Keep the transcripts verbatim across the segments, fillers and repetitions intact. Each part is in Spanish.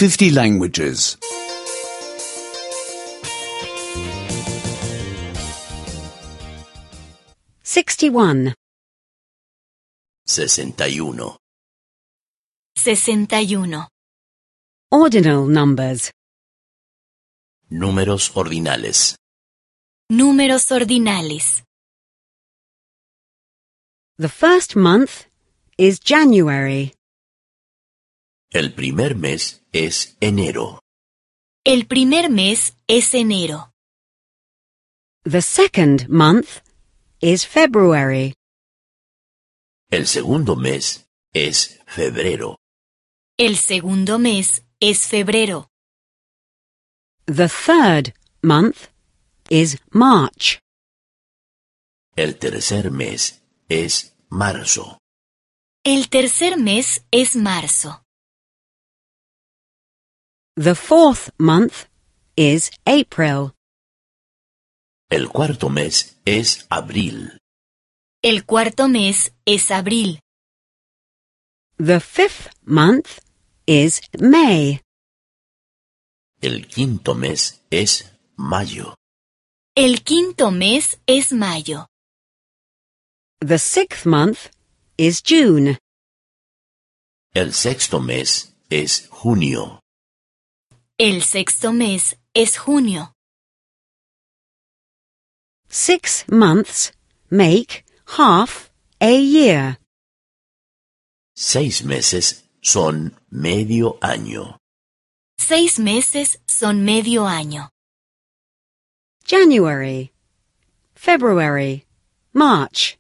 fifty languages. sixty-one. sesenta y uno. sesenta y uno. Ordinal numbers. Números ordinales. Números ordinales. The first month is January. El primer mes es enero. El primer mes es enero. The second month is February. El segundo mes es febrero. El segundo mes es febrero. The third month is March. El tercer mes es marzo. El tercer mes es marzo. The fourth month is April. El cuarto mes es abril. El cuarto mes es abril. The fifth month is May. El quinto mes es mayo. El quinto mes es mayo. The sixth month is June. El sexto mes es junio. El sexto mes es junio. Six months make half a year. Seis meses son medio año. Seis meses son medio año. January, February, March.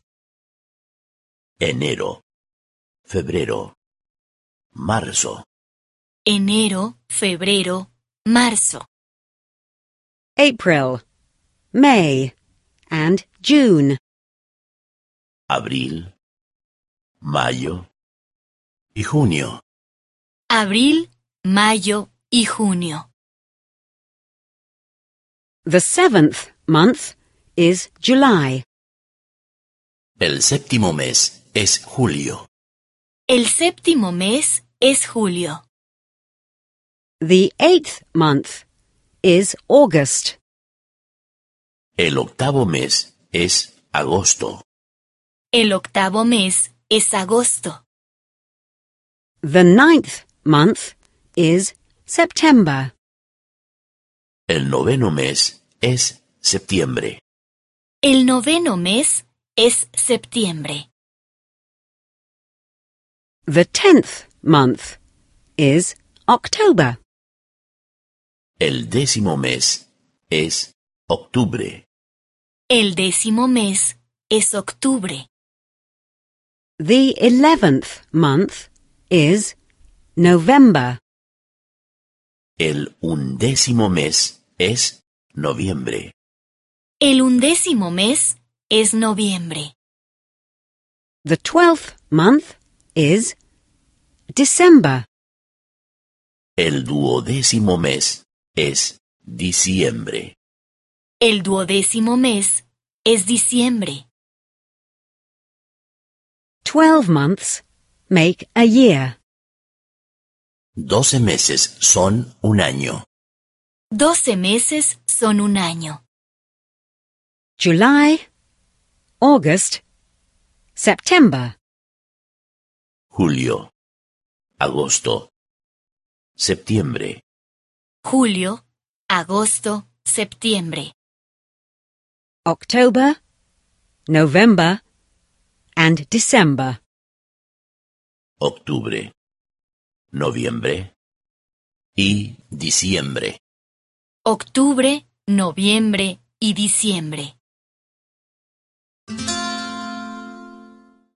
Enero, febrero, marzo. Enero, febrero, marzo. April, May, and June. Abril, mayo y junio. Abril, mayo y junio. The seventh month is July. El séptimo mes es julio. El séptimo mes es julio. The eighth month is August. El octavo mes es agosto. El octavo mes es agosto. The ninth month is September. El noveno mes es septiembre. El noveno mes es septiembre. The tenth month is October. El décimo mes es octubre. El décimo mes es octubre. The eleventh month is November. El undécimo mes es noviembre. El undécimo mes es noviembre. The twelfth month is December. El duodécimo mes es diciembre. El duodécimo mes es diciembre. Twelve months make a year. Doce meses son un año. Doce meses son un año. July, August, September. Julio, agosto, septiembre. Julio, agosto, septiembre. October, November, and December. Octubre, noviembre y diciembre. Octubre, noviembre y diciembre.